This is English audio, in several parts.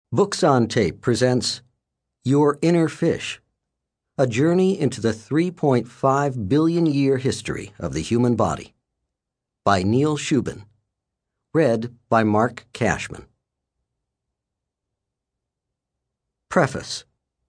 Books on Tape presents Your Inner Fish, a journey into the 3.5 billion year history of the human body, by Neil Shubin, read by Mark Cashman. Preface.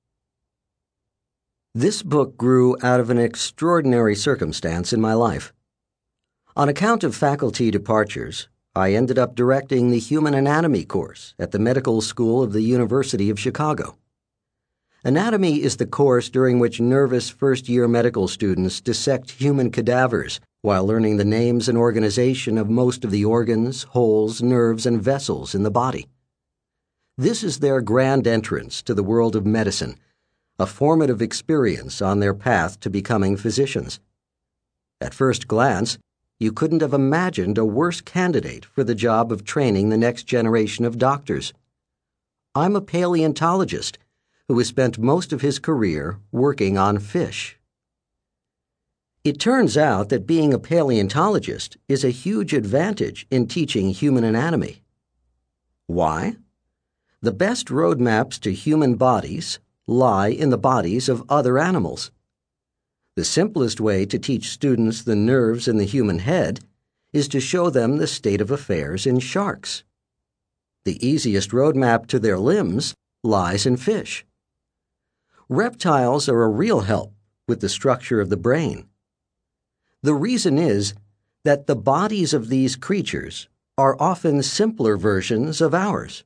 This book grew out of an extraordinary circumstance in my life. On account of faculty departures, I ended up directing the Human Anatomy course at the Medical School of the University of Chicago. Anatomy is the course during which nervous first-year medical students dissect human cadavers while learning the names and organization of most of the organs, holes, nerves, and vessels in the body. This is their grand entrance to the world of medicine, a formative experience on their path to becoming physicians. At first glance, you couldn't have imagined a worse candidate for the job of training the next generation of doctors. I'm a paleontologist who has spent most of his career working on fish. It turns out that being a paleontologist is a huge advantage in teaching human anatomy. Why? The best roadmaps to human bodies lie in the bodies of other animals. The simplest way to teach students the nerves in the human head is to show them the state of affairs in sharks. The easiest roadmap to their limbs lies in fish. Reptiles are a real help with the structure of the brain. The reason is that the bodies of these creatures are often simpler versions of ours.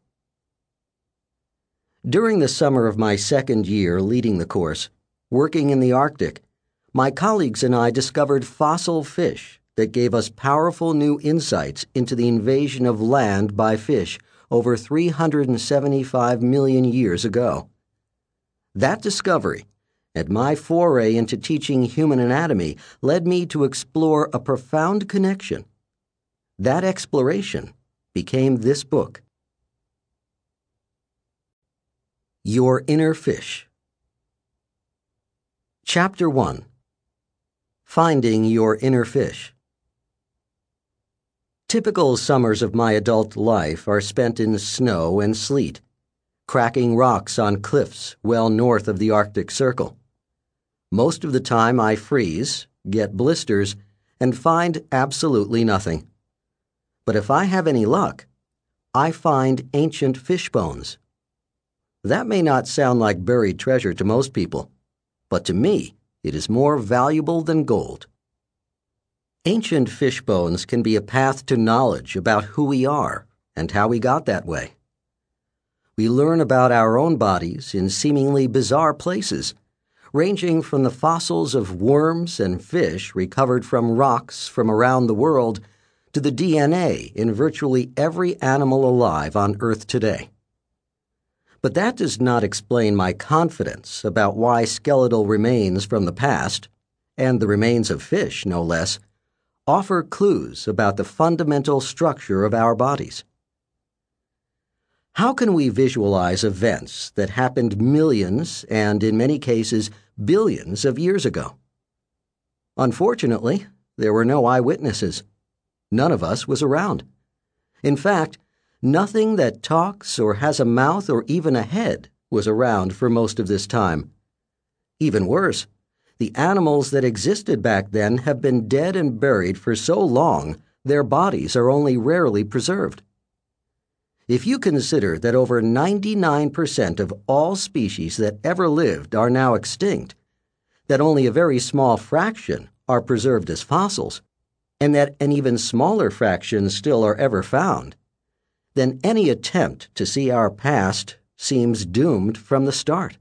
During the summer of my second year leading the course, working in the Arctic, my colleagues and I discovered fossil fish that gave us powerful new insights into the invasion of land by fish over 375 million years ago. That discovery, and my foray into teaching human anatomy, led me to explore a profound connection. That exploration became this book. Your Inner Fish. Chapter 1. Finding Your Inner Fish. Typical summers of my adult life are spent in snow and sleet, cracking rocks on cliffs well north of the Arctic Circle. Most of the time I freeze, get blisters, and find absolutely nothing. But if I have any luck, I find ancient fish bones. That may not sound like buried treasure to most people, but to me, it is more valuable than gold. Ancient fish bones can be a path to knowledge about who we are and how we got that way. We learn about our own bodies in seemingly bizarre places, ranging from the fossils of worms and fish recovered from rocks from around the world to the DNA in virtually every animal alive on Earth today. But that does not explain my confidence about why skeletal remains from the past, and the remains of fish no less, offer clues about the fundamental structure of our bodies. How can we visualize events that happened millions and, in many cases, billions of years ago? Unfortunately, there were no eyewitnesses. None of us was around. In fact, nothing that talks or has a mouth or even a head was around for most of this time. Even worse, the animals that existed back then have been dead and buried for so long their bodies are only rarely preserved. If you consider that over 99% of all species that ever lived are now extinct, that only a very small fraction are preserved as fossils, and that an even smaller fraction still are ever found, then any attempt to see our past seems doomed from the start.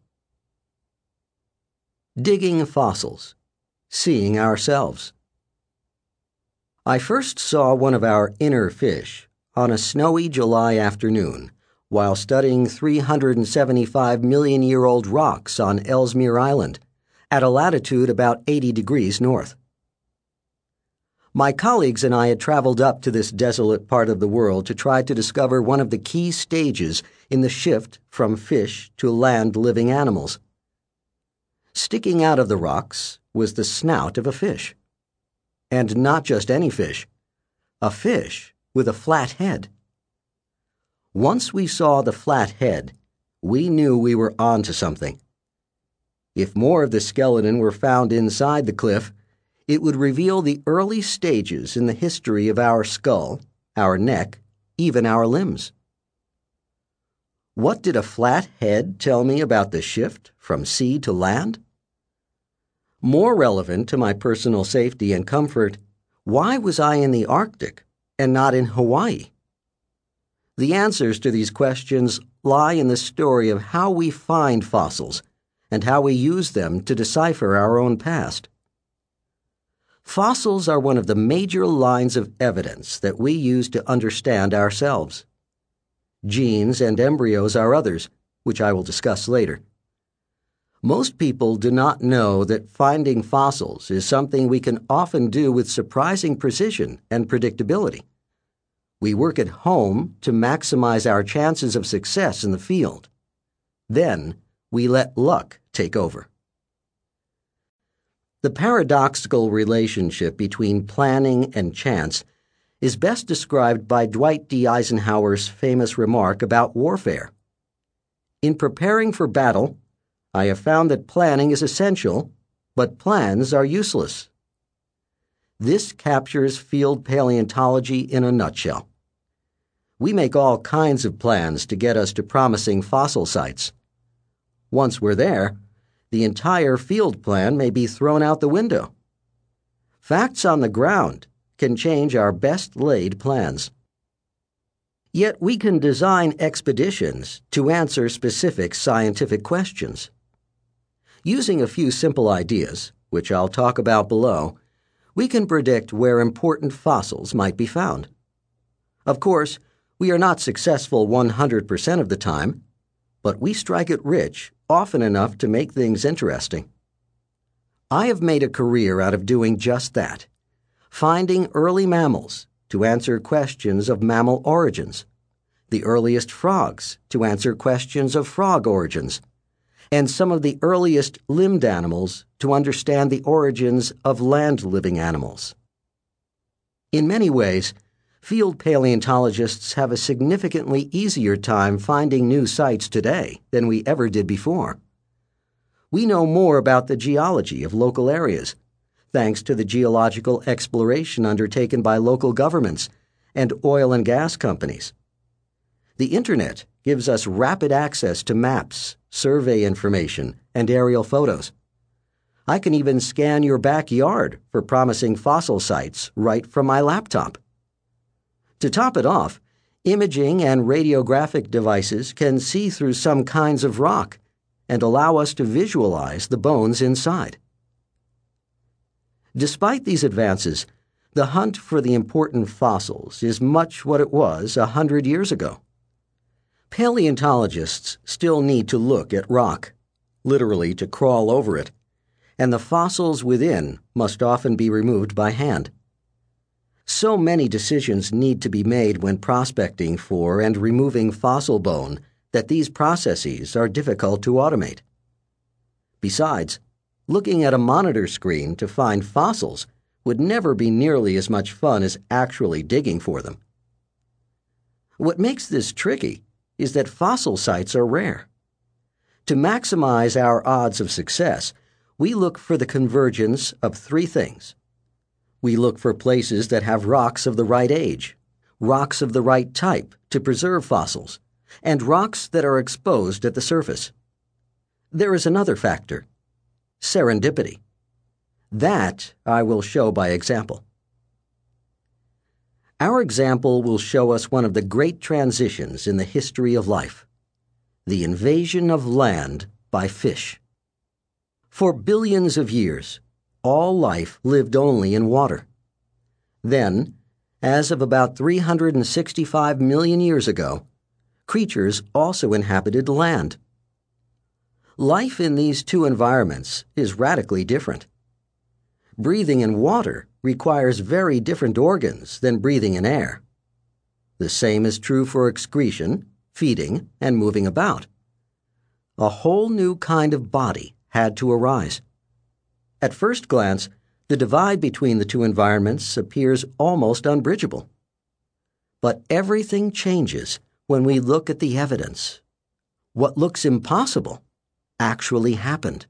Digging fossils. Seeing ourselves. I first saw one of our inner fish on a snowy July afternoon while studying 375-million-year-old rocks on Ellesmere Island at a latitude about 80 degrees north. My colleagues and I had traveled up to this desolate part of the world to try to discover one of the key stages in the shift from fish to land-living animals. Sticking out of the rocks was the snout of a fish. And not just any fish, a fish with a flat head. Once we saw the flat head, we knew we were onto something. If more of the skeleton were found inside the cliff, it would reveal the early stages in the history of our skull, our neck, even our limbs. What did a flat head tell me about the shift from sea to land? More relevant to my personal safety and comfort, why was I in the Arctic and not in Hawaii? The answers to these questions lie in the story of how we find fossils and how we use them to decipher our own past. Fossils are one of the major lines of evidence that we use to understand ourselves. Genes and embryos are others, which I will discuss later. Most people do not know that finding fossils is something we can often do with surprising precision and predictability. We work at home to maximize our chances of success in the field. Then, we let luck take over. The paradoxical relationship between planning and chance is best described by Dwight D. Eisenhower's famous remark about warfare. In preparing for battle, I have found that planning is essential, but plans are useless. This captures field paleontology in a nutshell. We make all kinds of plans to get us to promising fossil sites. Once we're there, the entire field plan may be thrown out the window. Facts on the ground can change our best laid plans. Yet we can design expeditions to answer specific scientific questions. Using a few simple ideas, which I'll talk about below, we can predict where important fossils might be found. Of course, we are not successful 100% of the time, but we strike it rich often enough to make things interesting. I have made a career out of doing just that, finding early mammals to answer questions of mammal origins, the earliest frogs to answer questions of frog origins, and some of the earliest limbed animals to understand the origins of land-living animals. In many ways, field paleontologists have a significantly easier time finding new sites today than we ever did before. We know more about the geology of local areas, thanks to the geological exploration undertaken by local governments and oil and gas companies. The Internet gives us rapid access to maps, survey information, and aerial photos. I can even scan your backyard for promising fossil sites right from my laptop. To top it off, imaging and radiographic devices can see through some kinds of rock and allow us to visualize the bones inside. Despite these advances, the hunt for the important fossils is much what it was 100 years ago. Paleontologists still need to look at rock, literally to crawl over it, and the fossils within must often be removed by hand. So many decisions need to be made when prospecting for and removing fossil bone that these processes are difficult to automate. Besides, looking at a monitor screen to find fossils would never be nearly as much fun as actually digging for them. What makes this tricky is that fossil sites are rare. To maximize our odds of success, we look for the convergence of three things. We look for places that have rocks of the right age, rocks of the right type to preserve fossils, and rocks that are exposed at the surface. There is another factor: serendipity. That I will show by example. Our example will show us one of the great transitions in the history of life: the invasion of land by fish. For billions of years, all life lived only in water. Then, as of about 365 million years ago, creatures also inhabited land. Life in these two environments is radically different. Breathing in water requires very different organs than breathing in air. The same is true for excretion, feeding, and moving about. A whole new kind of body had to arise. At first glance, the divide between the two environments appears almost unbridgeable. But everything changes when we look at the evidence. What looks impossible actually happened.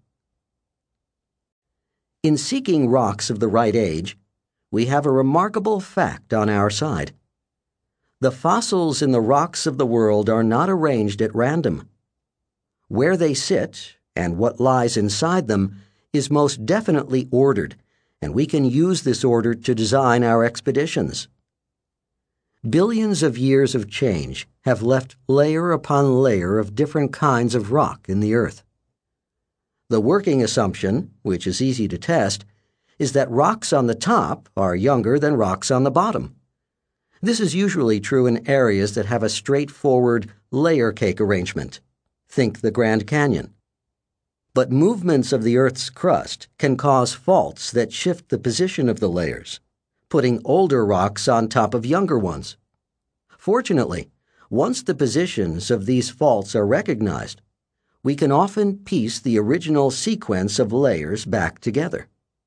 In seeking rocks of the right age, we have a remarkable fact on our side. The fossils in the rocks of the world are not arranged at random. Where they sit and what lies inside them is most definitely ordered, and we can use this order to design our expeditions. Billions of years of change have left layer upon layer of different kinds of rock in the earth. The working assumption, which is easy to test, is that rocks on the top are younger than rocks on the bottom. This is usually true in areas that have a straightforward layer cake arrangement. Think the Grand Canyon. But movements of the Earth's crust can cause faults that shift the position of the layers, putting older rocks on top of younger ones. Fortunately, once the positions of these faults are recognized, we can often piece the original sequence of layers back together.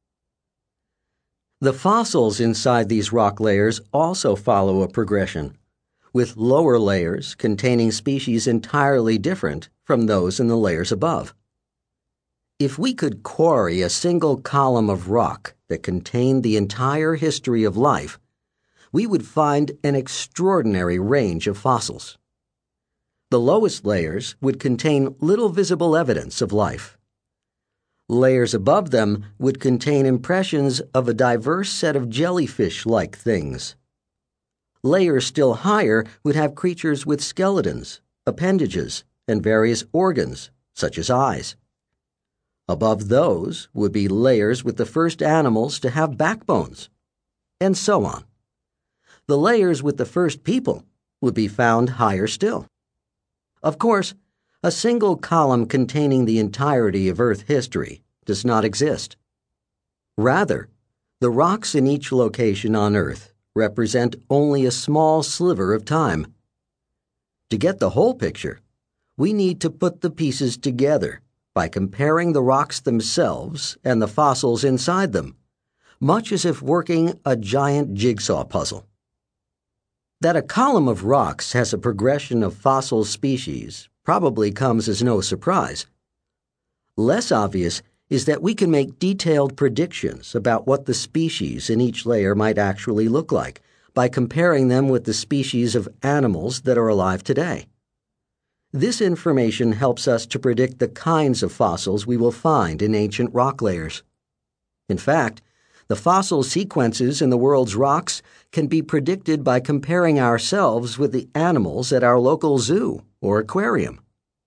The fossils inside these rock layers also follow a progression, with lower layers containing species entirely different from those in the layers above. If we could quarry a single column of rock that contained the entire history of life, we would find an extraordinary range of fossils. The lowest layers would contain little visible evidence of life. Layers above them would contain impressions of a diverse set of jellyfish-like things. Layers still higher would have creatures with skeletons, appendages, and various organs, such as eyes. Above those would be layers with the first animals to have backbones, and so on. The layers with the first people would be found higher still. Of course, a single column containing the entirety of Earth history does not exist. Rather, the rocks in each location on Earth represent only a small sliver of time. To get the whole picture, we need to put the pieces together by comparing the rocks themselves and the fossils inside them, much as if working a giant jigsaw puzzle. That a column of rocks has a progression of fossil species probably comes as no surprise. Less obvious is that we can make detailed predictions about what the species in each layer might actually look like by comparing them with the species of animals that are alive today. This information helps us to predict the kinds of fossils we will find in ancient rock layers. In fact, the fossil sequences in the world's rocks can be predicted by comparing ourselves with the animals at our local zoo or aquarium.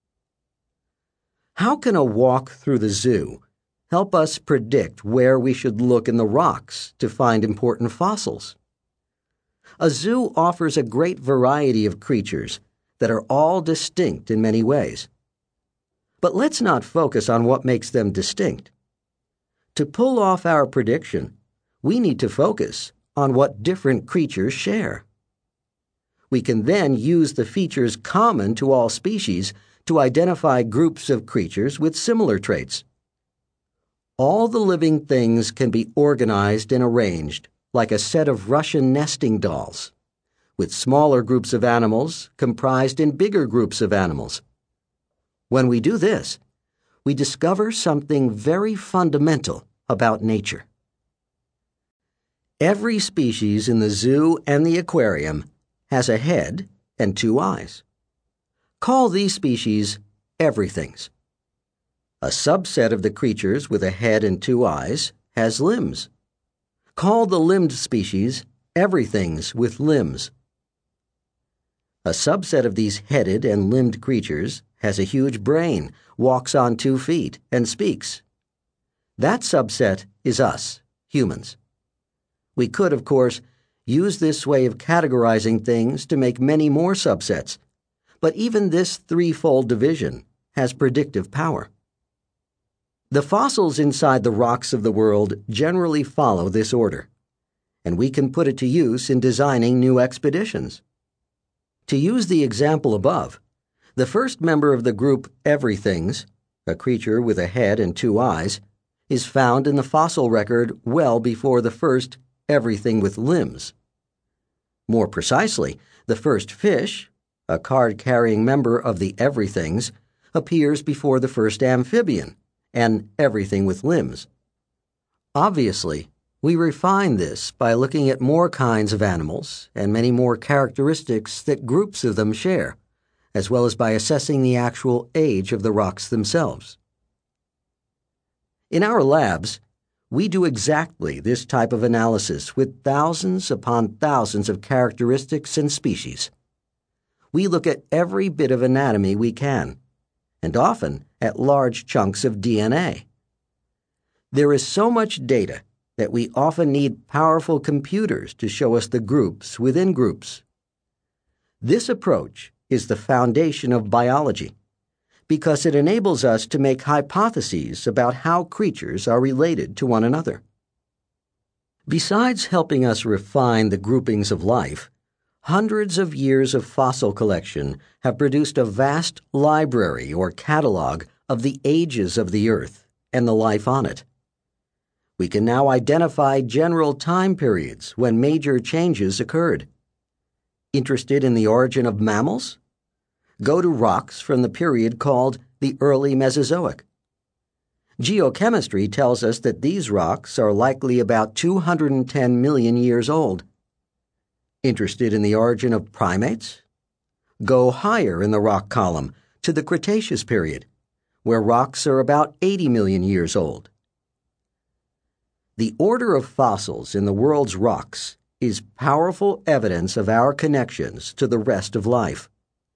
How can a walk through the zoo help us predict where we should look in the rocks to find important fossils? A zoo offers a great variety of creatures that are all distinct in many ways. But let's not focus on what makes them distinct. To pull off our prediction, we need to focus on what different creatures share. We can then use the features common to all species to identify groups of creatures with similar traits. All the living things can be organized and arranged like a set of Russian nesting dolls, with smaller groups of animals comprised in bigger groups of animals. When we do this, we discover something very fundamental about nature. Every species in the zoo and the aquarium has a head and two eyes. Call these species everythings. A subset of the creatures with a head and two eyes has limbs. Call the limbed species everythings with limbs. A subset of these headed and limbed creatures has a huge brain, walks on 2 feet, and speaks. That subset is us, humans. We could, of course, use this way of categorizing things to make many more subsets, but even this threefold division has predictive power. The fossils inside the rocks of the world generally follow this order, and we can put it to use in designing new expeditions. To use the example above, the first member of the group Everythings, a creature with a head and 2 eyes, is found in the fossil record well before the first Everything with limbs. More precisely, the first fish, a card-carrying member of the everythings, appears before the first amphibian, an everything with limbs. Obviously, we refine this by looking at more kinds of animals and many more characteristics that groups of them share, as well as by assessing the actual age of the rocks themselves. In our labs, we do exactly this type of analysis with thousands upon thousands of characteristics and species. We look at every bit of anatomy we can, and often at large chunks of DNA. There is so much data that we often need powerful computers to show us the groups within groups. This approach is the foundation of biology because it enables us to make hypotheses about how creatures are related to one another. Besides helping us refine the groupings of life, hundreds of years of fossil collection have produced a vast library or catalog of the ages of the Earth and the life on it. We can now identify general time periods when major changes occurred. Interested in the origin of mammals? Go to rocks from the period called the early Mesozoic. Geochemistry tells us that these rocks are likely about 210 million years old. Interested in the origin of primates? Go higher in the rock column to the Cretaceous period, where rocks are about 80 million years old. The order of fossils in the world's rocks is powerful evidence of our connections to the rest of life.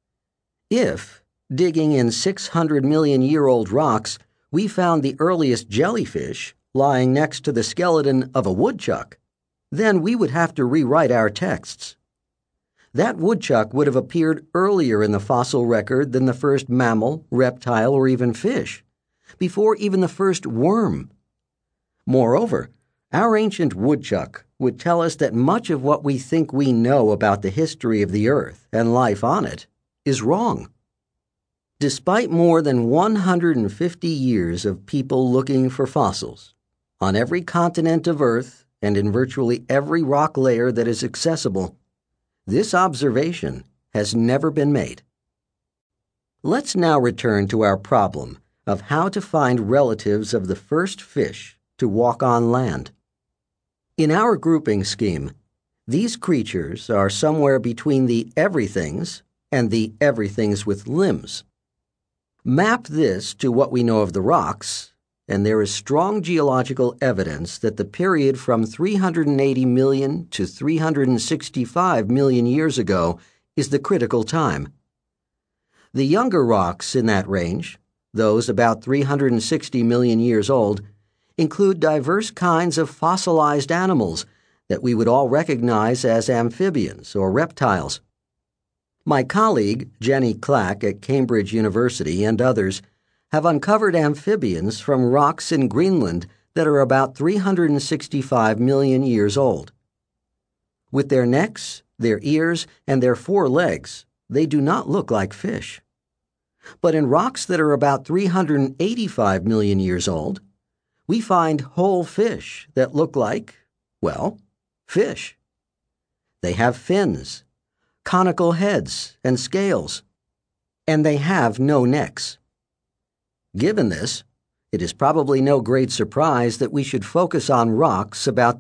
If, digging in 600-million-year-old rocks, we found the earliest jellyfish lying next to the skeleton of a woodchuck, then we would have to rewrite our texts. That woodchuck would have appeared earlier in the fossil record than the first mammal, reptile, or even fish, before even the first worm. Moreover, our ancient woodchuck would tell us that much of what we think we know about the history of the Earth and life on it is wrong. Despite more than 150 years of people looking for fossils, on every continent of Earth and in virtually every rock layer that is accessible, this observation has never been made. Let's now return to our problem of how to find relatives of the first fish to walk on land. In our grouping scheme, these creatures are somewhere between the everythings and the everythings with limbs. Map this to what we know of the rocks, and there is strong geological evidence that the period from 380 million to 365 million years ago is the critical time. The younger rocks in that range, those about 360 million years old, include diverse kinds of fossilized animals that we would all recognize as amphibians or reptiles. My colleague, Jenny Clack at Cambridge University, and others have uncovered amphibians from rocks in Greenland that are about 365 million years old. With their necks, their ears, and their 4 legs, they do not look like fish. But in rocks that are about 385 million years old, we find whole fish that look like, well, fish. They have fins, conical heads, and scales, and they have no necks. Given this, it is probably no great surprise that we should focus on rocks about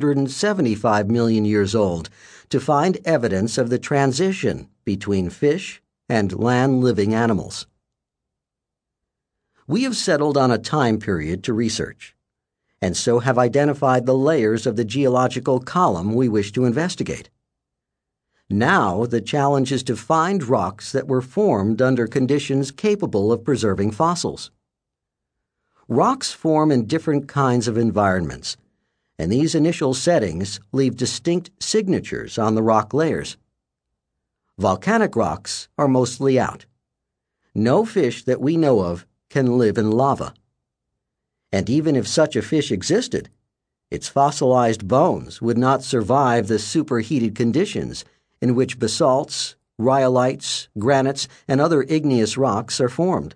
375 million years old to find evidence of the transition between fish and land-living animals. We have settled on a time period to research, and so have identified the layers of the geological column we wish to investigate. Now the challenge is to find rocks that were formed under conditions capable of preserving fossils. Rocks form in different kinds of environments, and these initial settings leave distinct signatures on the rock layers. Volcanic rocks are mostly out. No fish that we know of can live in lava. And even if such a fish existed, its fossilized bones would not survive the superheated conditions in which basalts, rhyolites, granites, and other igneous rocks are formed.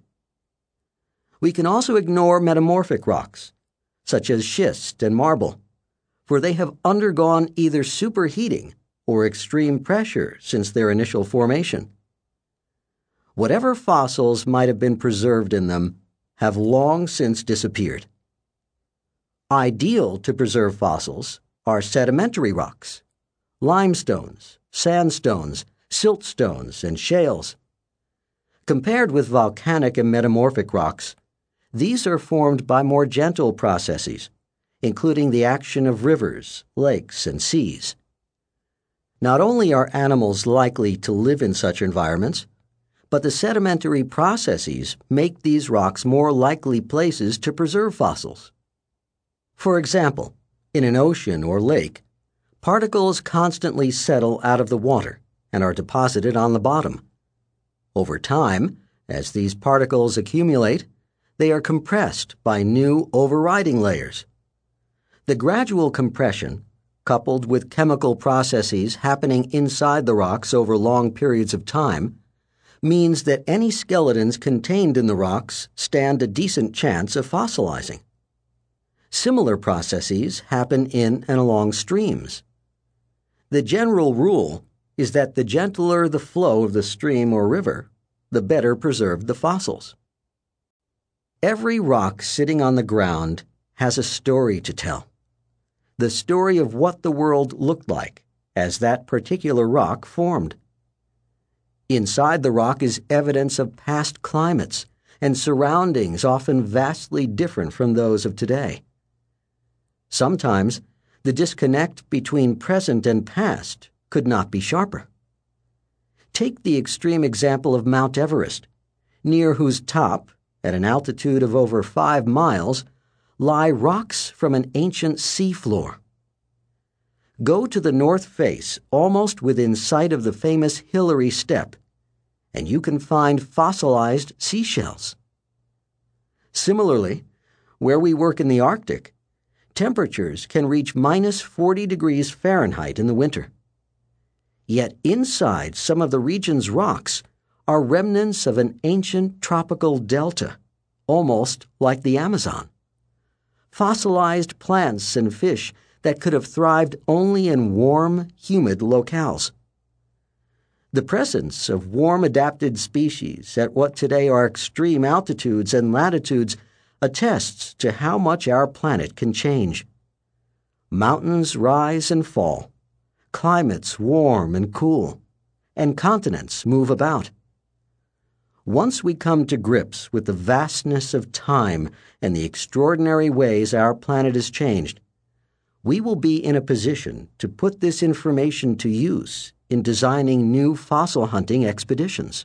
We can also ignore metamorphic rocks, such as schist and marble, for they have undergone either superheating or extreme pressure since their initial formation. Whatever fossils might have been preserved in them have long since disappeared. Ideal to preserve fossils are sedimentary rocks, limestones, sandstones, siltstones, and shales. Compared with volcanic and metamorphic rocks, these are formed by more gentle processes, including the action of rivers, lakes, and seas. Not only are animals likely to live in such environments, but the sedimentary processes make these rocks more likely places to preserve fossils. For example, in an ocean or lake, particles constantly settle out of the water and are deposited on the bottom. Over time, as these particles accumulate, they are compressed by new overriding layers. The gradual compression, coupled with chemical processes happening inside the rocks over long periods of time, means that any skeletons contained in the rocks stand a decent chance of fossilizing. Similar processes happen in and along streams. The general rule is that the gentler the flow of the stream or river, the better preserved the fossils. Every rock sitting on the ground has a story to tell. The story of what the world looked like as that particular rock formed. Inside the rock is evidence of past climates and surroundings often vastly different from those of today. Sometimes, the disconnect between present and past could not be sharper. Take the extreme example of Mount Everest, near whose top, at an altitude of over 5 miles, lie rocks from an ancient seafloor. Go to the north face almost within sight of the famous Hillary Step, and you can find fossilized seashells. Similarly, where we work in the Arctic, temperatures can reach minus 40 degrees Fahrenheit in the winter. Yet inside some of the region's rocks are remnants of an ancient tropical delta, almost like the Amazon. Fossilized plants and fish that could have thrived only in warm, humid locales. The presence of warm-adapted species at what today are extreme altitudes and latitudes attests to how much our planet can change. Mountains rise and fall, climates warm and cool, and continents move about. Once we come to grips with the vastness of time and the extraordinary ways our planet has changed, we will be in a position to put this information to use in designing new fossil hunting expeditions.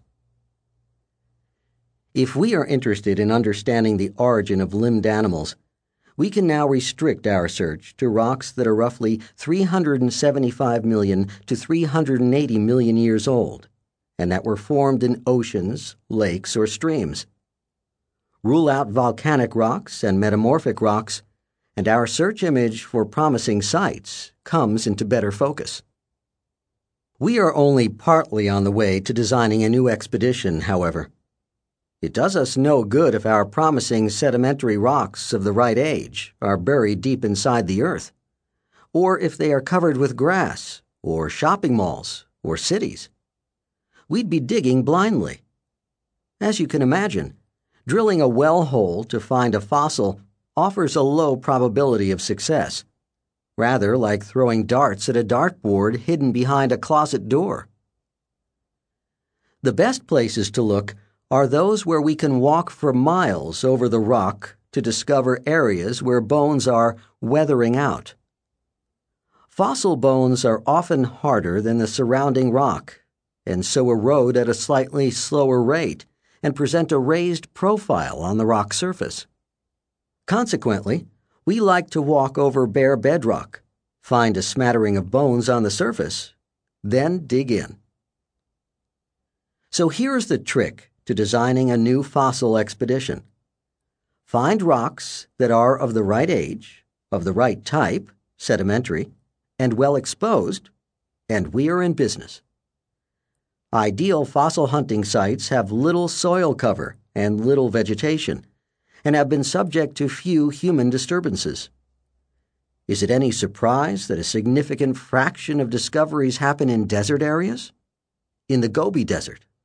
If we are interested in understanding the origin of limbed animals, we can now restrict our search to rocks that are roughly 375 million to 380 million years old, and that were formed in oceans, lakes, or streams. Rule out volcanic rocks and metamorphic rocks, and our search image for promising sites comes into better focus. We are only partly on the way to designing a new expedition, however. It does us no good if our promising sedimentary rocks of the right age are buried deep inside the earth, or if they are covered with grass, or shopping malls, or cities. We'd be digging blindly. As you can imagine, drilling a well hole to find a fossil offers a low probability of success, rather like throwing darts at a dartboard hidden behind a closet door. The best places to look are those where we can walk for miles over the rock to discover areas where bones are weathering out. Fossil bones are often harder than the surrounding rock, and so erode at a slightly slower rate and present a raised profile on the rock surface. Consequently, we like to walk over bare bedrock, find a smattering of bones on the surface, then dig in. So here's the trick to designing a new fossil expedition. Find rocks that are of the right age, of the right type, sedimentary, and well exposed, and we are in business. Ideal fossil hunting sites have little soil cover and little vegetation, and have been subject to few human disturbances. Is it any surprise that a significant fraction of discoveries happen in desert areas? In the Gobi Desert,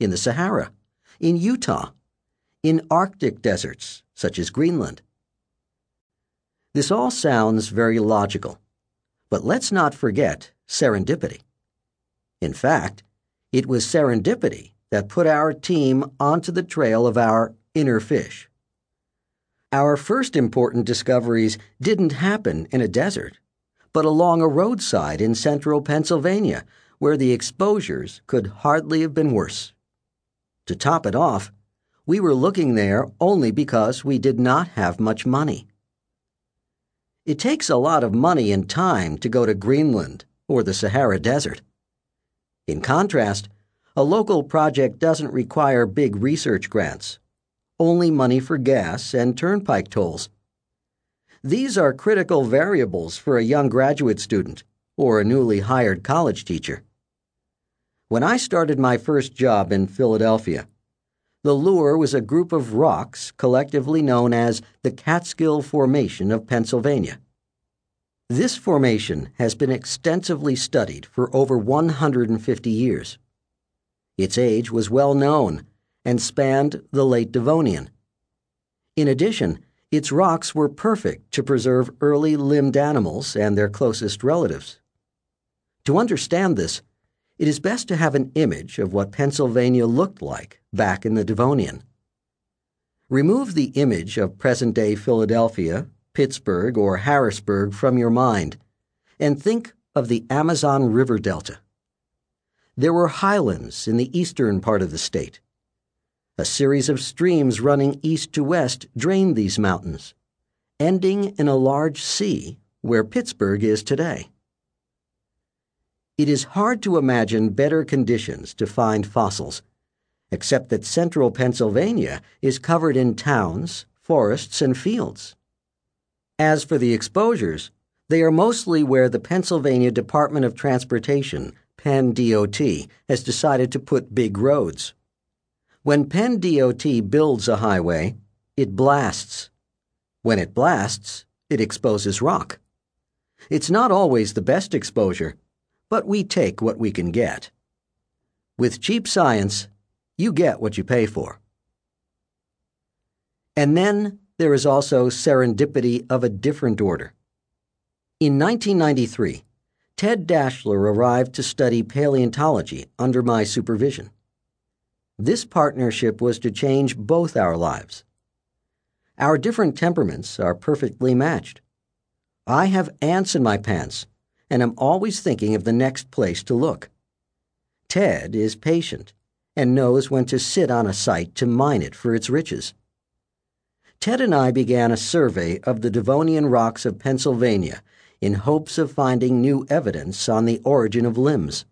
in the Sahara, in Utah, in Arctic deserts such as Greenland. This all sounds very logical, but let's not forget serendipity. In fact, it was serendipity that put our team onto the trail of our inner fish. Our first important discoveries didn't happen in a desert, but along a roadside in central Pennsylvania, where the exposures could hardly have been worse. To top it off, we were looking there only because we did not have much money. It takes a lot of money and time to go to Greenland or the Sahara Desert. In contrast, a local project doesn't require big research grants, only money for gas and turnpike tolls. These are critical variables for a young graduate student or a newly hired college teacher. When I started my first job in Philadelphia, the lure was a group of rocks collectively known as the Catskill Formation of Pennsylvania. This formation has been extensively studied for over 150 years. Its age was well known and spanned the late Devonian. In addition, its rocks were perfect to preserve early limbed animals and their closest relatives. To understand this, it is best to have an image of what Pennsylvania looked like back in the Devonian. Remove the image of present-day Philadelphia, Pittsburgh, or Harrisburg from your mind, and think of the Amazon River Delta. There were highlands in the eastern part of the state. A series of streams running east to west drained these mountains, ending in a large sea where Pittsburgh is today. It is hard to imagine better conditions to find fossils, except that central Pennsylvania is covered in towns, forests, and fields. As for the exposures, they are mostly where the Pennsylvania Department of Transportation, PennDOT, has decided to put big roads. When PennDOT builds a highway, it blasts. When it blasts, it exposes rock. It's not always the best exposure, but we take what we can get. With cheap science, you get what you pay for. And then there is also serendipity of a different order. In 1993, Ted Dashler arrived to study paleontology under my supervision. This partnership was to change both our lives. Our different temperaments are perfectly matched. I have ants in my pants, and am always thinking of the next place to look. Ted is patient and knows when to sit on a site to mine it for its riches. Ted and I began a survey of the Devonian rocks of Pennsylvania in hopes of finding new evidence on the origin of limbs.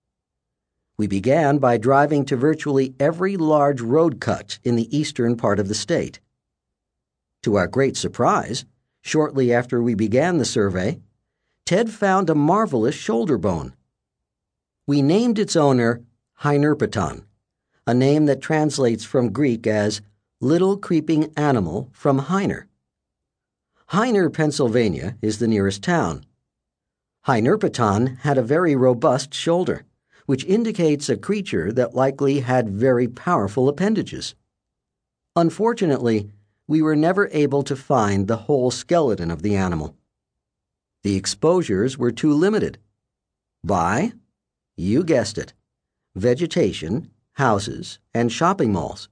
We began by driving to virtually every large road cut in the eastern part of the state. To our great surprise, shortly after we began the survey, Ted found a marvelous shoulder bone. We named its owner Hynerpeton, a name that translates from Greek as little creeping animal from Hyner. Hyner, Pennsylvania, is the nearest town. Hynerpeton had a very robust shoulder, which indicates a creature that likely had very powerful appendages. Unfortunately, we were never able to find the whole skeleton of the animal. The exposures were too limited. By, you guessed it, vegetation, houses, and shopping malls.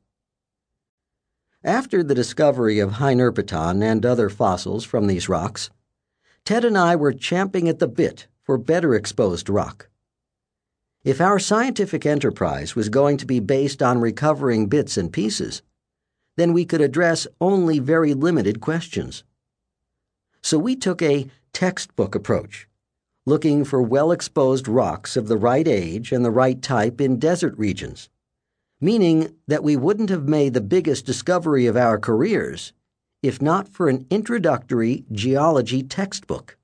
After the discovery of Hynerpeton and other fossils from these rocks, Ted and I were champing at the bit for better exposed rock. If our scientific enterprise was going to be based on recovering bits and pieces, then we could address only very limited questions. So we took a textbook approach, looking for well-exposed rocks of the right age and the right type in desert regions, meaning that we wouldn't have made the biggest discovery of our careers if not for an introductory geology textbook.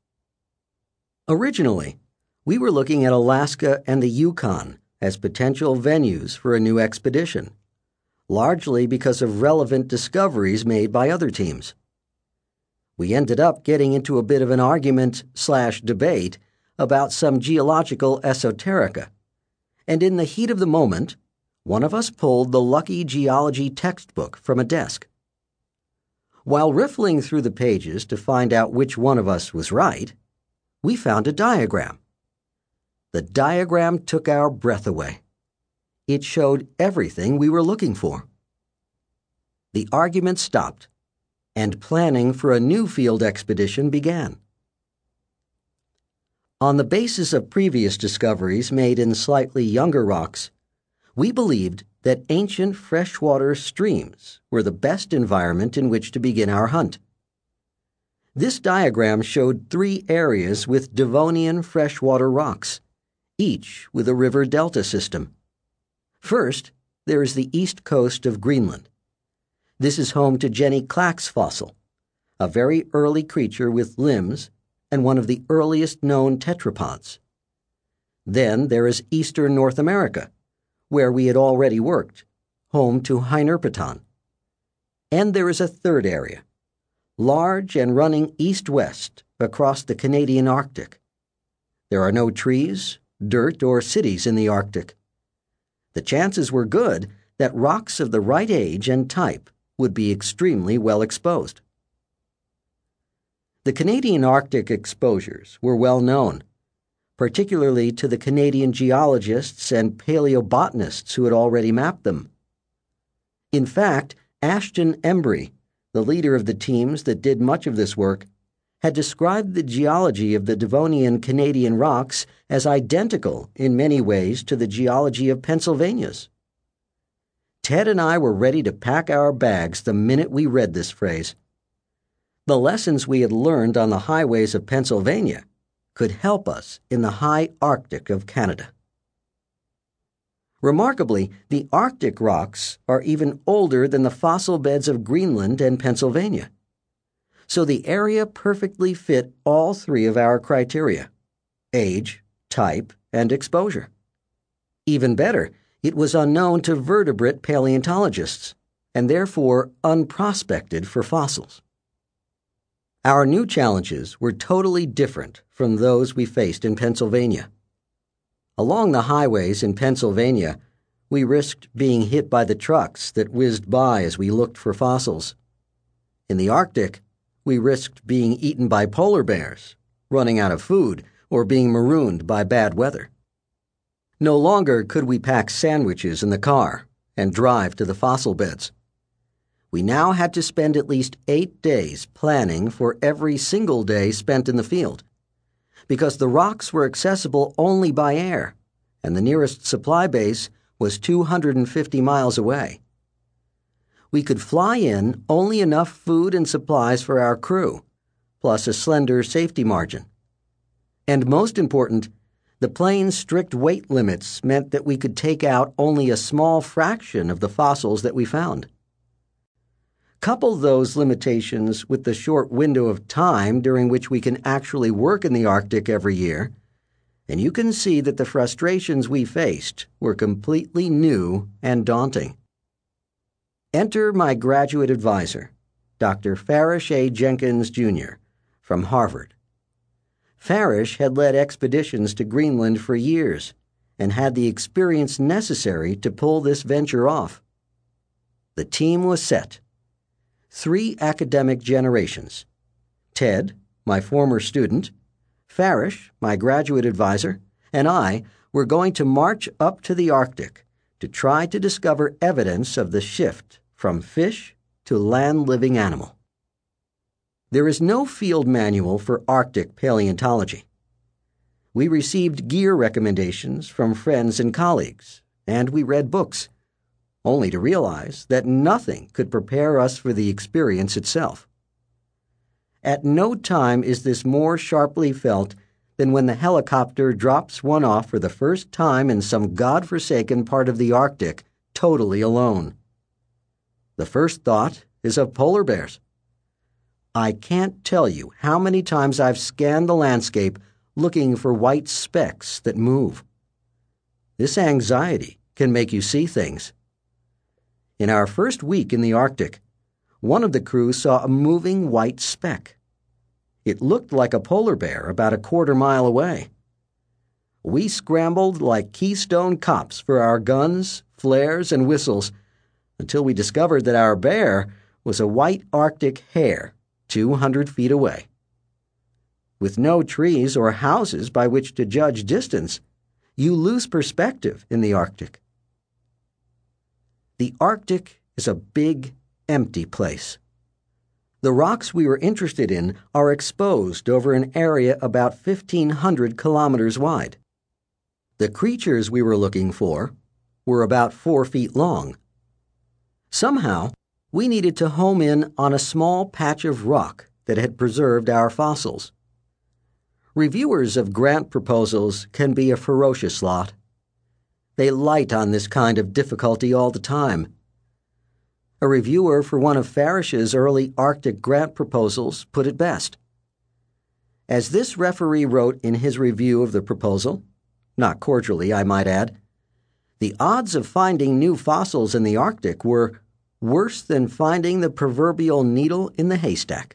Originally, we were looking at Alaska and the Yukon as potential venues for a new expedition, largely because of relevant discoveries made by other teams. We ended up getting into a bit of an argument/debate about some geological esoterica, and in the heat of the moment, One of us pulled the lucky geology textbook from a desk. While riffling through the pages to find out which one of us was right, we found a diagram. The diagram took our breath away. It showed everything we were looking for. The argument stopped, and planning for a new field expedition began. On the basis of previous discoveries made in slightly younger rocks, we believed that ancient freshwater streams were the best environment in which to begin our hunt. This diagram showed 3 areas with Devonian freshwater rocks, each with a river delta system. First, there is the east coast of Greenland. This is home to Jenny Clack's fossil, a very early creature with limbs and one of the earliest known tetrapods. Then there is eastern North America, where we had already worked, home to Hynerpeton. And there is a third area, large and running east-west across the Canadian Arctic. There are no trees, dirt, or cities in the Arctic. The chances were good that rocks of the right age and type would be extremely well exposed. The Canadian Arctic exposures were well known, particularly to the Canadian geologists and paleobotanists who had already mapped them. In fact, Ashton Embry, the leader of the teams that did much of this work, had described the geology of the Devonian Canadian rocks as identical in many ways to the geology of Pennsylvania's. Ted and I were ready to pack our bags the minute we read this phrase. The lessons we had learned on the highways of Pennsylvania could help us in the high Arctic of Canada. Remarkably, the Arctic rocks are even older than the fossil beds of Greenland and Pennsylvania. So the area perfectly fit all 3 of our criteria: age, type, and exposure. Even better, it was unknown to vertebrate paleontologists, and therefore unprospected for fossils. Our new challenges were totally different from those we faced in Pennsylvania. Along the highways in Pennsylvania, we risked being hit by the trucks that whizzed by as we looked for fossils. In the Arctic, we risked being eaten by polar bears, running out of food, or being marooned by bad weather. No longer could we pack sandwiches in the car and drive to the fossil beds. We now had to spend at least 8 days planning for every single day spent in the field, because the rocks were accessible only by air, and the nearest supply base was 250 miles away. We could fly in only enough food and supplies for our crew, plus a slender safety margin. And most important, the plane's strict weight limits meant that we could take out only a small fraction of the fossils that we found. Couple those limitations with the short window of time during which we can actually work in the Arctic every year, and you can see that the frustrations we faced were completely new and daunting. Enter my graduate advisor, Dr. Farish A. Jenkins, Jr., from Harvard. Farish had led expeditions to Greenland for years and had the experience necessary to pull this venture off. The team was set. 3 academic generations: Ted, my former student, Farish, my graduate advisor, and I were going to march up to the Arctic to try to discover evidence of the shift from fish to land-living animal. There is no field manual for Arctic paleontology. We received gear recommendations from friends and colleagues, and we read books, only to realize that nothing could prepare us for the experience itself. At no time is this more sharply felt than when the helicopter drops one off for the first time in some godforsaken part of the Arctic, totally alone. The first thought is of polar bears. I can't tell you how many times I've scanned the landscape looking for white specks that move. This anxiety can make you see things. In our first week in the Arctic, one of the crew saw a moving white speck. It looked like a polar bear about a quarter mile away. We scrambled like Keystone Cops for our guns, flares, and whistles until we discovered that our bear was a white Arctic hare 200 feet away. With no trees or houses by which to judge distance, you lose perspective in the Arctic. The Arctic is a big, empty place. The rocks we were interested in are exposed over an area about 1,500 kilometers wide. The creatures we were looking for were about 4 feet long. Somehow, we needed to home in on a small patch of rock that had preserved our fossils. Reviewers of grant proposals can be a ferocious lot. They light on this kind of difficulty all the time. A reviewer for one of Farish's early Arctic grant proposals put it best. As this referee wrote in his review of the proposal, not cordially, I might add, the odds of finding new fossils in the Arctic were worse than finding the proverbial needle in the haystack.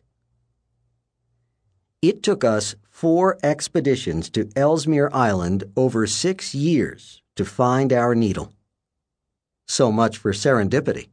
It took us 4 expeditions to Ellesmere Island over 6 years to find our needle. So much for serendipity.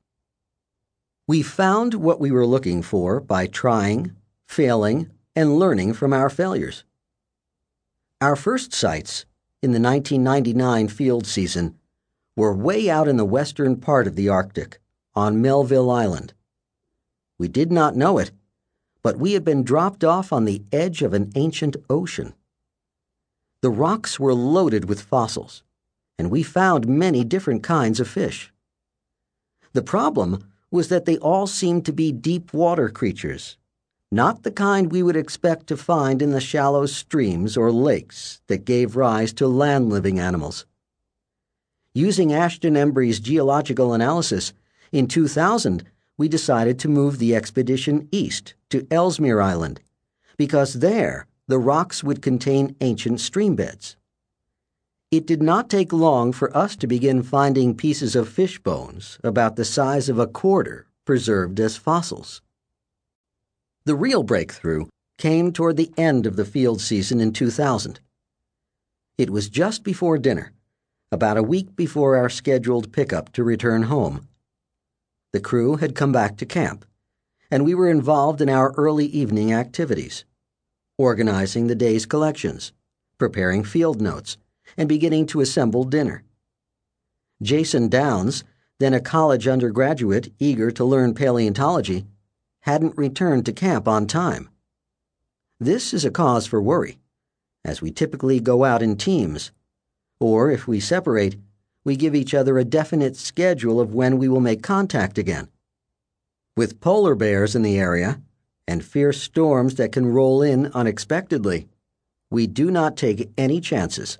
We found what we were looking for by trying, failing, and learning from our failures. Our first sights, in the 1999 field season, were way out in the western part of the Arctic, on Melville Island. We did not know it, but we had been dropped off on the edge of an ancient ocean. The rocks were loaded with fossils, and we found many different kinds of fish. The problem was that they all seemed to be deep-water creatures, not the kind we would expect to find in the shallow streams or lakes that gave rise to land-living animals. Using Ashton Embry's geological analysis, in 2000, we decided to move the expedition east to Ellesmere Island, because there the rocks would contain ancient stream beds. It did not take long for us to begin finding pieces of fish bones about the size of a quarter preserved as fossils. The real breakthrough came toward the end of the field season in 2000. It was just before dinner, about a week before our scheduled pickup to return home. The crew had come back to camp, and we were involved in our early evening activities, organizing the day's collections, preparing field notes, and beginning to assemble dinner. Jason Downs, then a college undergraduate eager to learn paleontology, hadn't returned to camp on time. This is a cause for worry, as we typically go out in teams, or if we separate, we give each other a definite schedule of when we will make contact again. With polar bears in the area, and fierce storms that can roll in unexpectedly, we do not take any chances.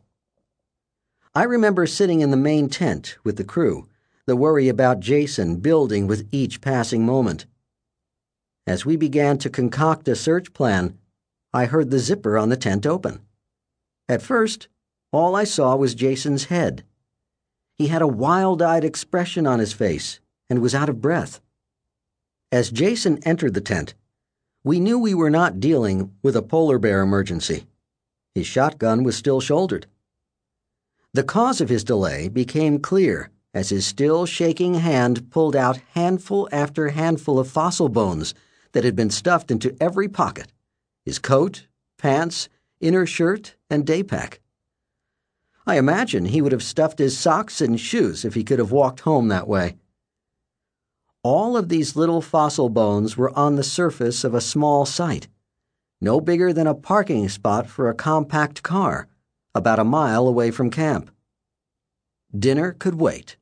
I remember sitting in the main tent with the crew, the worry about Jason building with each passing moment. As we began to concoct a search plan, I heard the zipper on the tent open. At first, all I saw was Jason's head. He had a wild-eyed expression on his face and was out of breath. As Jason entered the tent, we knew we were not dealing with a polar bear emergency. His shotgun was still shouldered. The cause of his delay became clear as his still shaking hand pulled out handful after handful of fossil bones that had been stuffed into every pocket: his coat, pants, inner shirt, and day pack. I imagine he would have stuffed his socks and shoes if he could have walked home that way. All of these little fossil bones were on the surface of a small site, no bigger than a parking spot for a compact car, about a mile away from camp. Dinner could wait.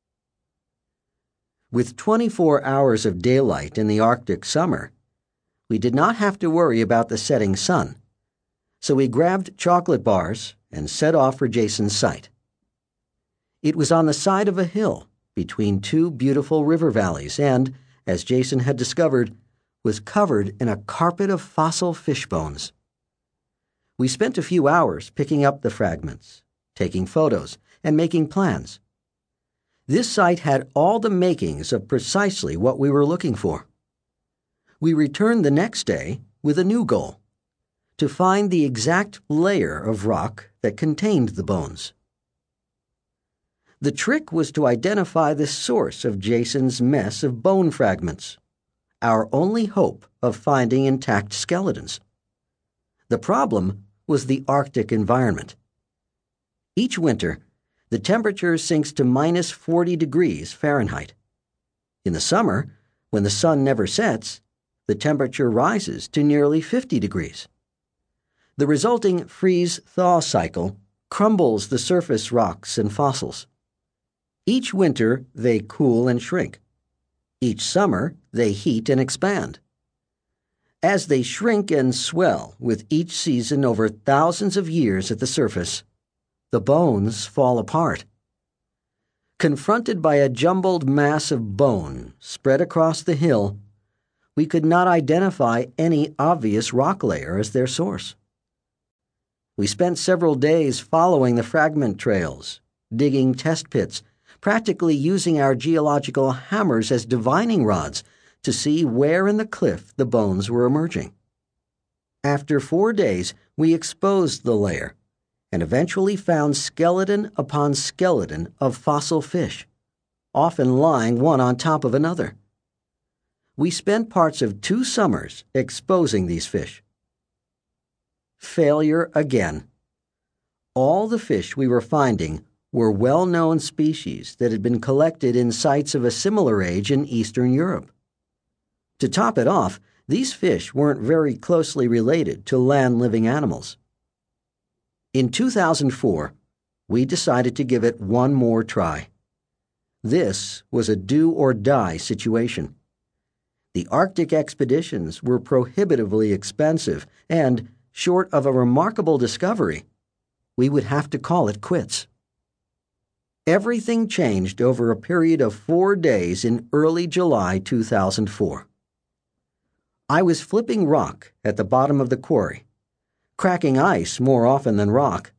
With 24 hours of daylight in the Arctic summer, we did not have to worry about the setting sun, so we grabbed chocolate bars and set off for Jason's site. It was on the side of a hill between 2 beautiful river valleys and, as Jason had discovered, was covered in a carpet of fossil fish bones. We spent a few hours picking up the fragments, taking photos, and making plans. This site had all the makings of precisely what we were looking for. We returned the next day with a new goal: to find the exact layer of rock that contained the bones. The trick was to identify the source of Jason's mess of bone fragments, our only hope of finding intact skeletons. The problem was the Arctic environment. Each winter, the temperature sinks to minus 40 degrees Fahrenheit. In the summer, when the sun never sets, the temperature rises to nearly 50 degrees. The resulting freeze-thaw cycle crumbles the surface rocks and fossils. Each winter, they cool and shrink. Each summer, they heat and expand. As they shrink and swell with each season over thousands of years at the surface, the bones fall apart. Confronted by a jumbled mass of bone spread across the hill, we could not identify any obvious rock layer as their source. We spent several days following the fragment trails, digging test pits, practically using our geological hammers as divining rods to see where in the cliff the bones were emerging. After 4 days, we exposed the layer and eventually found skeleton upon skeleton of fossil fish, often lying one on top of another. We spent parts of 2 summers exposing these fish. Failure again. All the fish we were finding were well-known species that had been collected in sites of a similar age in Eastern Europe. To top it off, these fish weren't very closely related to land-living animals. In 2004, we decided to give it one more try. This was a do-or-die situation. The Arctic expeditions were prohibitively expensive, and, short of a remarkable discovery, we would have to call it quits. Everything changed over a period of 4 days in early July 2004. I was flipping rock at the bottom of the quarry, cracking ice more often than rock.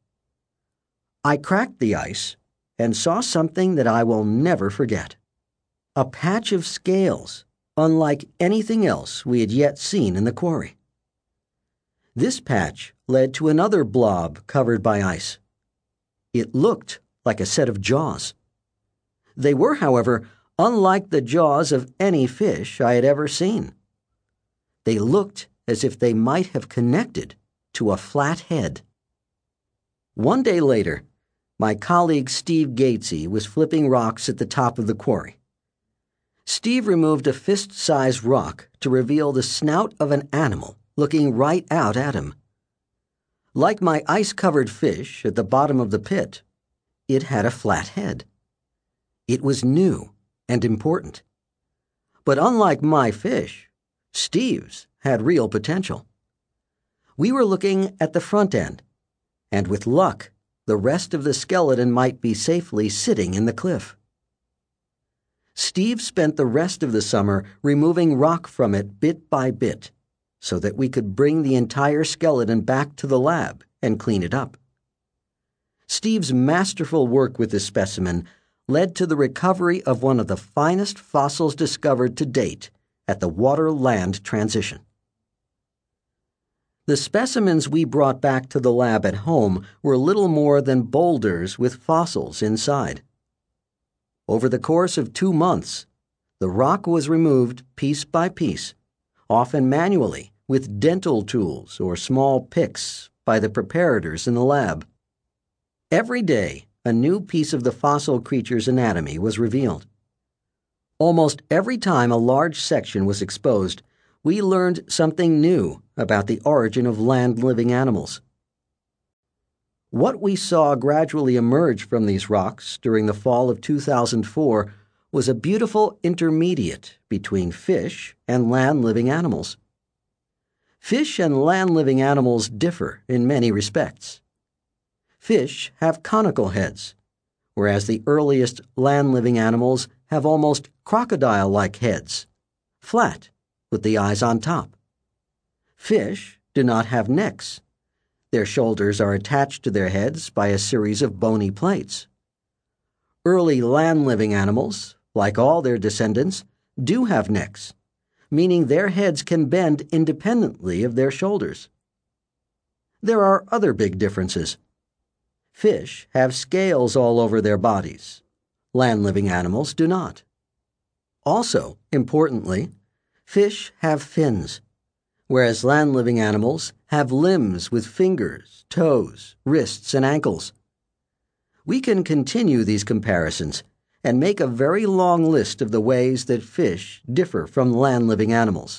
I cracked the ice and saw something that I will never forget. A patch of scales, unlike anything else we had yet seen in the quarry. This patch led to another blob covered by ice. It looked like a set of jaws. They were, however, unlike the jaws of any fish I had ever seen. They looked as if they might have connected to a flat head. 1 day later, my colleague Steve Gatesy was flipping rocks at the top of the quarry. Steve removed a fist-sized rock to reveal the snout of an animal looking right out at him. Like my ice-covered fish at the bottom of the pit, it had a flat head. It was new and important. But unlike my fish, Steve's had real potential. We were looking at the front end, and with luck, the rest of the skeleton might be safely sitting in the cliff. Steve spent the rest of the summer removing rock from it bit by bit, so that we could bring the entire skeleton back to the lab and clean it up. Steve's masterful work with this specimen led to the recovery of one of the finest fossils discovered to date at the water-land transition. The specimens we brought back to the lab at home were little more than boulders with fossils inside. Over the course of 2 months, the rock was removed piece by piece, often manually with dental tools or small picks by the preparators in the lab. Every day, a new piece of the fossil creature's anatomy was revealed. Almost every time a large section was exposed, we learned something new about the origin of land-living animals. What we saw gradually emerge from these rocks during the fall of 2004 was a beautiful intermediate between fish and land-living animals. Fish and land-living animals differ in many respects. Fish have conical heads, whereas the earliest land-living animals have almost crocodile-like heads, flat, with the eyes on top. Fish do not have necks. Their shoulders are attached to their heads by a series of bony plates. Early land-living animals, like all their descendants, do have necks, meaning their heads can bend independently of their shoulders. There are other big differences. Fish have scales all over their bodies, Land-living animals do not. Also, importantly, fish have fins, whereas land-living animals have limbs with fingers, toes, wrists, and ankles. We can continue these comparisons and make a very long list of the ways that fish differ from land-living animals.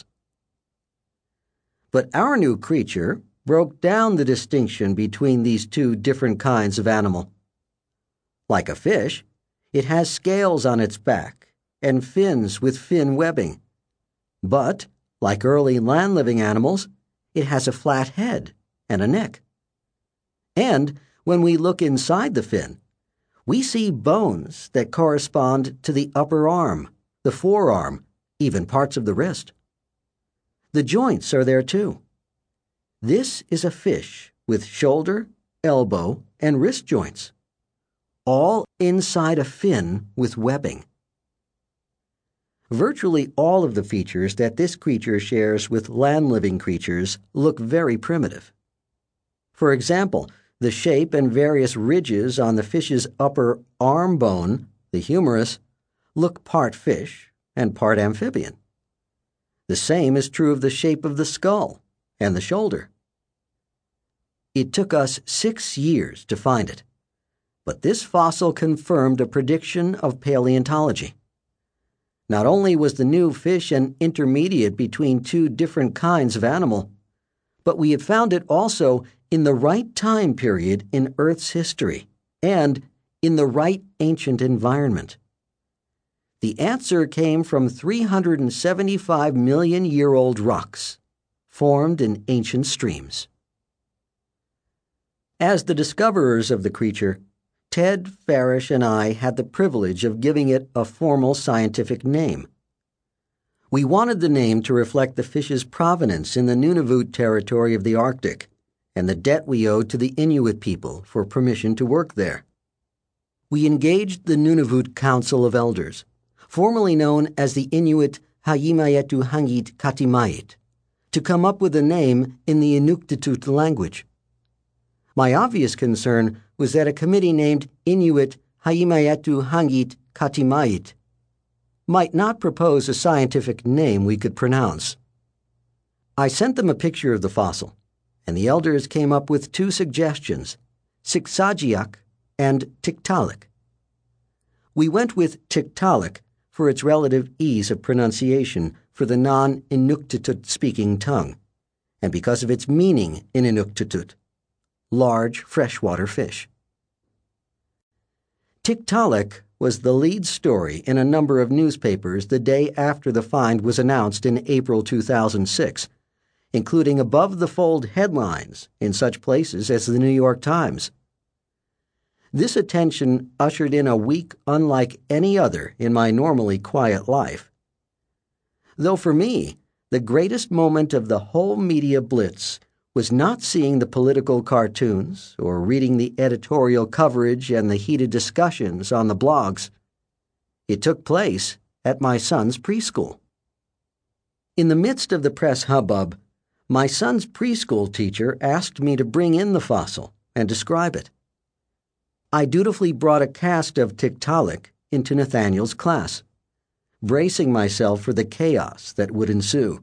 But our new creature broke down the distinction between these two different kinds of animal. Like a fish, it has scales on its back and fins with fin webbing. But, like early land-living animals, it has a flat head and a neck. And when we look inside the fin, we see bones that correspond to the upper arm, the forearm, even parts of the wrist. The joints are there too. This is a fish with shoulder, elbow, and wrist joints, all inside a fin with webbing. Virtually all of the features that this creature shares with land-living creatures look very primitive. For example, the shape and various ridges on the fish's upper arm bone, the humerus, look part fish and part amphibian. The same is true of the shape of the skull and the shoulder. It took us 6 years to find it, but this fossil confirmed a prediction of paleontology. Not only was the new fish an intermediate between two different kinds of animal, but we had found it also in the right time period in Earth's history and in the right ancient environment. The answer came from 375-million-year-old rocks formed in ancient streams. As the discoverers of the creature, Ted Farish and I had the privilege of giving it a formal scientific name. We wanted the name to reflect the fish's provenance in the Nunavut territory of the Arctic and the debt we owed to the Inuit people for permission to work there. We engaged the Nunavut Council of Elders, formerly known as the Inuit Hayimayetu Katimayit, to come up with a name in the Inuktitut language. My obvious concern was that a committee named Inuit Hayimayetu Katimayit might not propose a scientific name we could pronounce. I sent them a picture of the fossil, and the elders came up with 2 suggestions, Siksaajiaq and Tiktaalik. We went with Tiktaalik for its relative ease of pronunciation for the non-Inuktitut-speaking tongue, and because of its meaning in Inuktitut, large freshwater fish. Tiktaalik was the lead story in a number of newspapers the day after the find was announced in April 2006, including above-the-fold headlines in such places as the New York Times. This attention ushered in a week unlike any other in my normally quiet life. Though for me, the greatest moment of the whole media blitz was not seeing the political cartoons or reading the editorial coverage and the heated discussions on the blogs. It took place at my son's preschool. In the midst of the press hubbub, my son's preschool teacher asked me to bring in the fossil and describe it. I dutifully brought a cast of Tiktaalik into Nathaniel's class, bracing myself for the chaos that would ensue.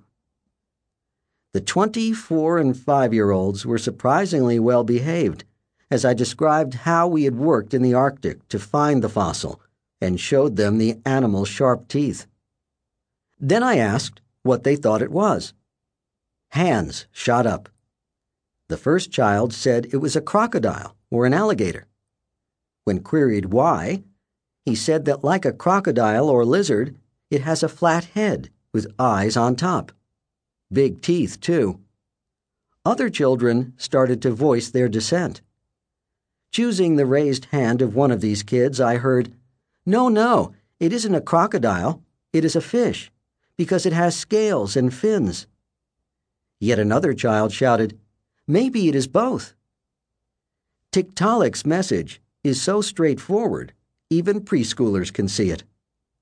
The 24 and 5-year-olds were surprisingly well behaved as I described how we had worked in the Arctic to find the fossil and showed them the animal's sharp teeth. Then I asked what they thought it was. Hands shot up. The first child said it was a crocodile or an alligator. When queried why, he said that like a crocodile or lizard, it has a flat head with eyes on top. Big teeth, too. Other children started to voice their dissent. Choosing the raised hand of one of these kids, I heard, No, it isn't a crocodile. It is a fish, because it has scales and fins." Yet another child shouted, "Maybe it is both." Tiktaalik's message is so straightforward, even preschoolers can see it.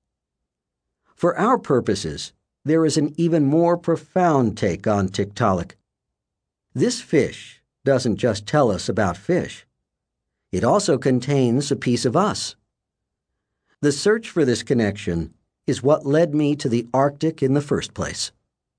For our purposes, there is an even more profound take on Tiktaalik. This fish doesn't just tell us about fish. It also contains a piece of us. The search for this connection is what led me to the Arctic in the first place.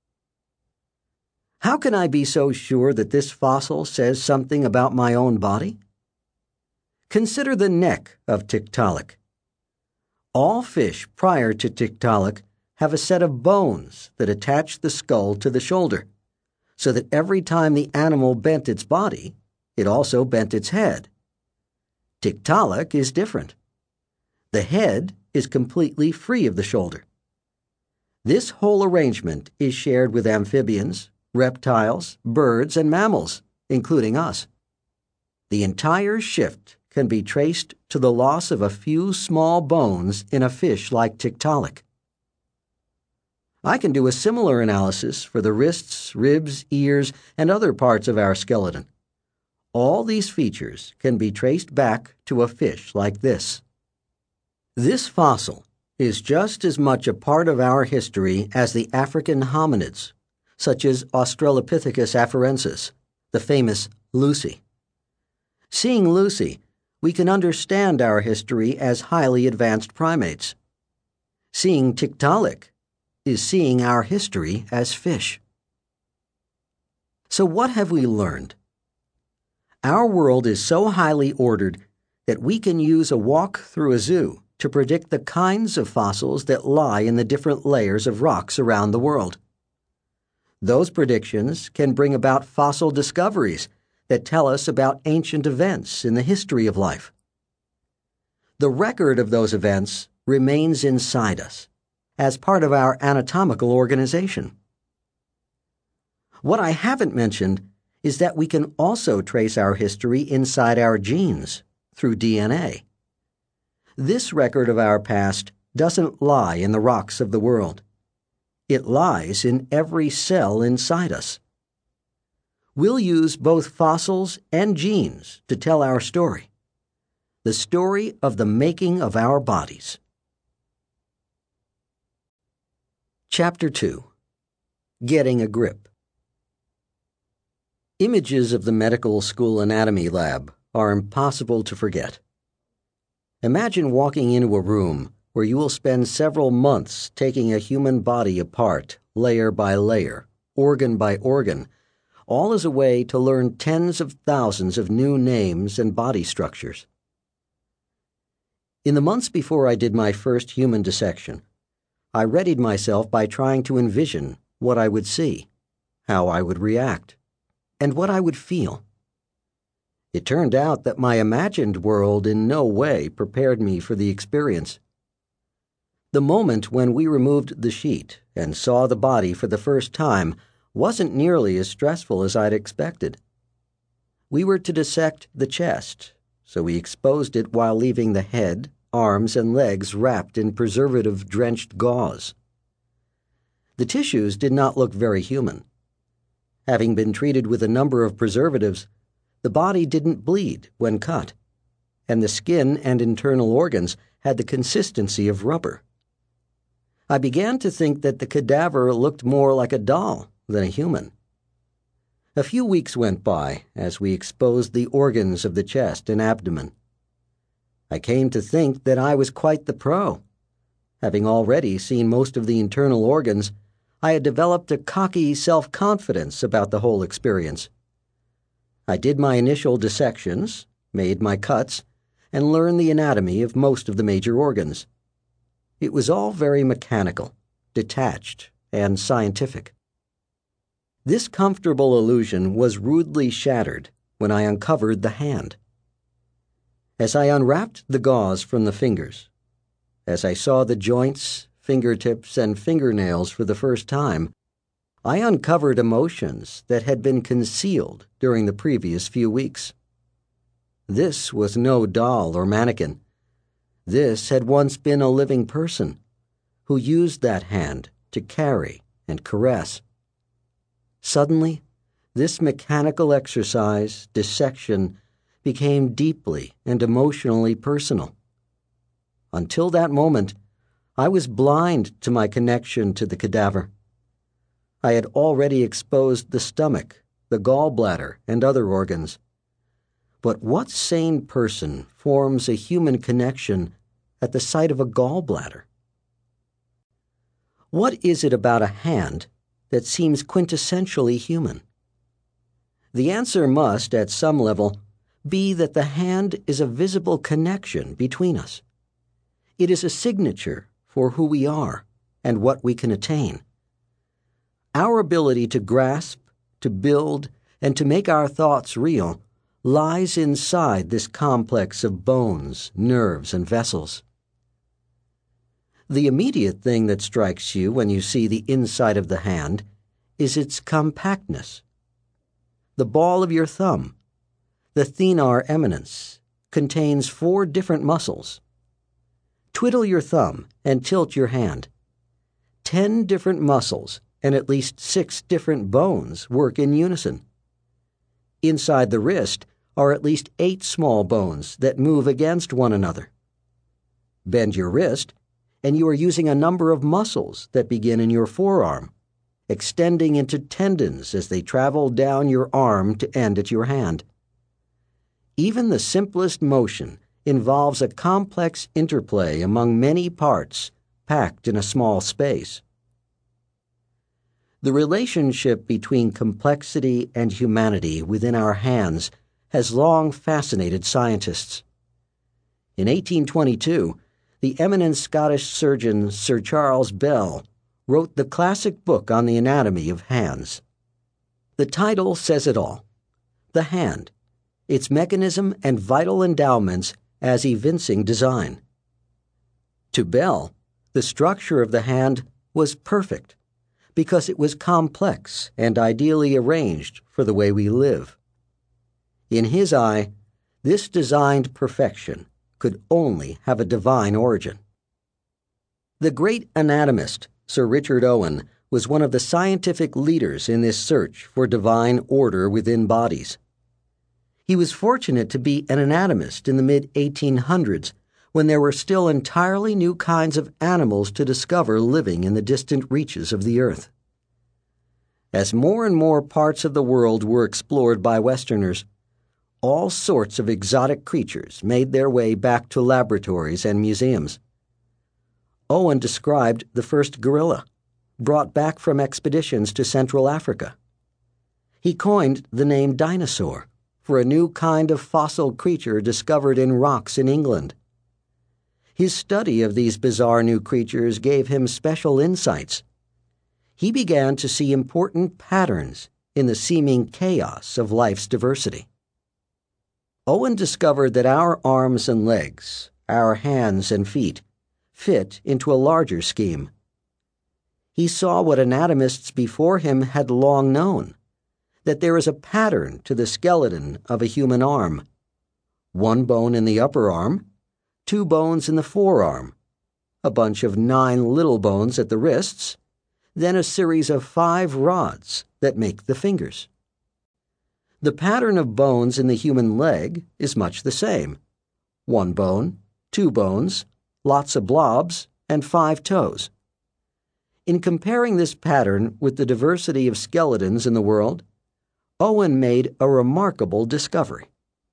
How can I be so sure that this fossil says something about my own body? Consider the neck of Tiktaalik. All fish prior to Tiktaalik have a set of bones that attach the skull to the shoulder, so that every time the animal bent its body, it also bent its head. Tiktaalik is different. The head is completely free of the shoulder. This whole arrangement is shared with amphibians, reptiles, birds, and mammals, including us. The entire shift can be traced to the loss of a few small bones in a fish like Tiktaalik. I can do a similar analysis for the wrists, ribs, ears, and other parts of our skeleton. All these features can be traced back to a fish like this. This fossil is just as much a part of our history as the African hominids, such as Australopithecus afarensis, the famous Lucy. Seeing Lucy, we can understand our history as highly advanced primates. Seeing Tiktaalik is seeing our history as fish. So what have we learned? Our world is so highly ordered that we can use a walk through a zoo to predict the kinds of fossils that lie in the different layers of rocks around the world. Those predictions can bring about fossil discoveries that tell us about ancient events in the history of life. The record of those events remains inside us, as part of our anatomical organization. What I haven't mentioned is that we can also trace our history inside our genes, through DNA. This record of our past doesn't lie in the rocks of the world. It lies in every cell inside us. We'll use both fossils and genes to tell our story, the story of the making of our bodies. Chapter 2. Getting a Grip. Images of the medical school anatomy lab are impossible to forget. Imagine walking into a room where you will spend several months taking a human body apart, layer by layer, organ by organ, all as a way to learn tens of thousands of new names and body structures. In the months before I did my first human dissection, I readied myself by trying to envision what I would see, how I would react, and what I would feel. It turned out that my imagined world in no way prepared me for the experience. The moment when we removed the sheet and saw the body for the first time wasn't nearly as stressful as I'd expected. We were to dissect the chest, so we exposed it while leaving the head, arms, and legs wrapped in preservative-drenched gauze. The tissues did not look very human. Having been treated with a number of preservatives, the body didn't bleed when cut, and the skin and internal organs had the consistency of rubber. I began to think that the cadaver looked more like a doll than a human. A few weeks went by as we exposed the organs of the chest and abdomen. I came to think that I was quite the pro. Having already seen most of the internal organs, I had developed a cocky self-confidence about the whole experience. I did my initial dissections, made my cuts, and learned the anatomy of most of the major organs. It was all very mechanical, detached, and scientific. This comfortable illusion was rudely shattered when I uncovered the hand. As I unwrapped the gauze from the fingers, as I saw the joints, fingertips, and fingernails for the first time, I uncovered emotions that had been concealed during the previous few weeks. This was no doll or mannequin. This had once been a living person who used that hand to carry and caress. Suddenly, this mechanical exercise, dissection, became deeply and emotionally personal. Until that moment, I was blind to my connection to the cadaver. I had already exposed the stomach, the gallbladder, and other organs. But what sane person forms a human connection at the sight of a gallbladder. What is it about a hand that seems quintessentially human? The answer must, at some level, be that the hand is a visible connection between us. It is a signature for who we are and what we can attain. Our ability to grasp, to build, and to make our thoughts real lies inside this complex of bones, nerves, and vessels. The immediate thing that strikes you when you see the inside of the hand is its compactness. The ball of your thumb, the thenar eminence, contains 4 different muscles. Twiddle your thumb and tilt your hand. 10 different muscles and at least 6 different bones work in unison. Inside the wrist are at least 8 small bones that move against one another. Bend your wrist, and you are using a number of muscles that begin in your forearm, extending into tendons as they travel down your arm to end at your hand. Even the simplest motion involves a complex interplay among many parts packed in a small space. The relationship between complexity and humanity within our hands has long fascinated scientists. In 1822, the eminent Scottish surgeon Sir Charles Bell wrote the classic book on the anatomy of hands. The title says it all: The Hand, Its Mechanism and Vital Endowments as Evincing Design. To Bell, the structure of the hand was perfect because it was complex and ideally arranged for the way we live. In his eye, this designed perfection could only have a divine origin. The great anatomist, Sir Richard Owen, was one of the scientific leaders in this search for divine order within bodies. He was fortunate to be an anatomist in the mid-1800s, when there were still entirely new kinds of animals to discover living in the distant reaches of the earth. As more and more parts of the world were explored by Westerners, all sorts of exotic creatures made their way back to laboratories and museums. Owen described the first gorilla, brought back from expeditions to Central Africa. He coined the name dinosaur for a new kind of fossil creature discovered in rocks in England. His study of these bizarre new creatures gave him special insights. He began to see important patterns in the seeming chaos of life's diversity. Owen discovered that our arms and legs, our hands and feet, fit into a larger scheme. He saw what anatomists before him had long known, that there is a pattern to the skeleton of a human arm: 1 bone in the upper arm, 2 bones in the forearm, a bunch of 9 little bones at the wrists, then a series of 5 rods that make the fingers. The pattern of bones in the human leg is much the same: 1 bone, 2 bones, lots of blobs, and 5 toes. In comparing this pattern with the diversity of skeletons in the world, Owen made a remarkable discovery.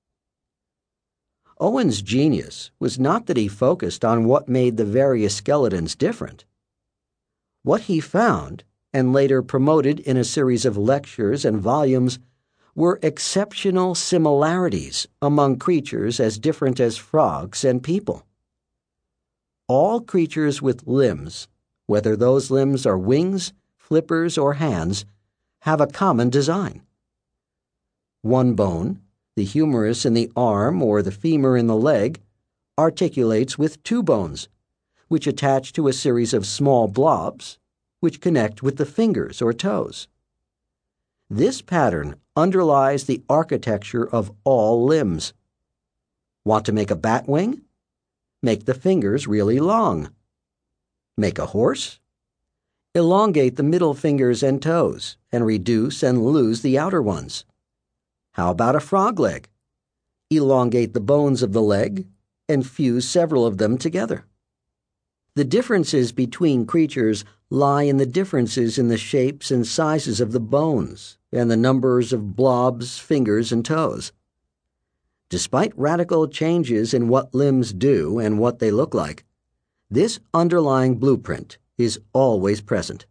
Owen's genius was not that he focused on what made the various skeletons different. What he found, and later promoted in a series of lectures and volumes, were exceptional similarities among creatures as different as frogs and people. All creatures with limbs, whether those limbs are wings, flippers, or hands, have a common design. 1 bone, the humerus in the arm or the femur in the leg, articulates with 2 bones, which attach to a series of small blobs, which connect with the fingers or toes. This pattern underlies the architecture of all limbs. Want to make a bat wing? Make the fingers really long. Make a horse? Elongate the middle fingers and toes and reduce and lose the outer ones. How about a frog leg? Elongate the bones of the leg and fuse several of them together. The differences between creatures lie in the differences in the shapes and sizes of the bones and the numbers of blobs, fingers, and toes. Despite radical changes in what limbs do and what they look like, this underlying blueprint is always present.